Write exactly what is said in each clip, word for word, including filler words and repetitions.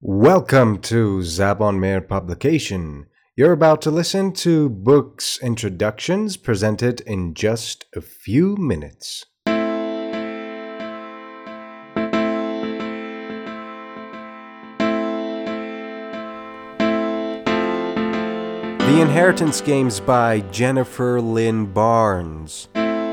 Welcome to Zabon Meir Publication. You're about to listen to books introductions presented in just a few minutes. The Inheritance Games by Jennifer Lynn Barnes.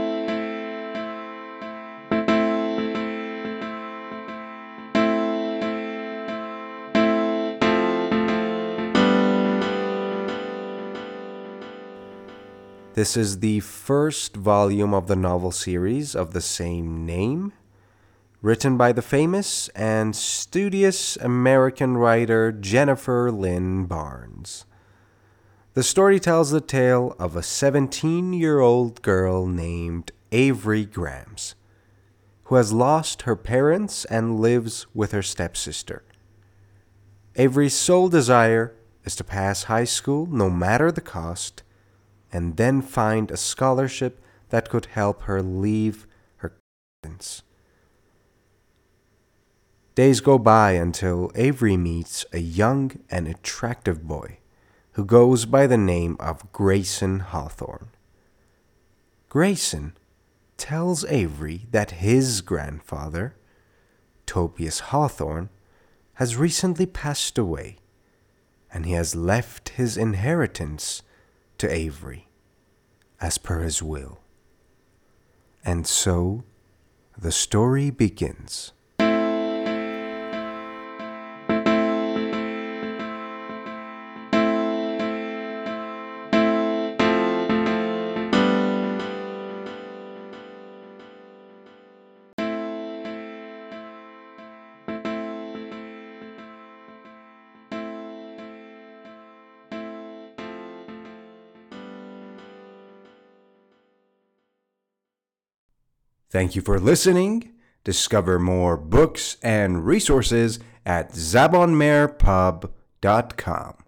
This is the first volume of the novel series of the same name, written by the famous and studious American writer Jennifer Lynn Barnes. The story tells the tale of a seventeen-year-old girl named Avery Grams, who has lost her parents and lives with her stepsister. Avery's sole desire is to pass high school no matter the cost, and then find a scholarship that could help her leave her parents. Days go by until Avery meets a young and attractive boy who goes by the name of Grayson Hawthorne. Grayson tells Avery that his grandfather, Tobias Hawthorne, has recently passed away, and he has left his inheritance to Avery, as per his will. And so, the story begins. Thank you for listening. Discover more books and resources at zabon meir pub dot com.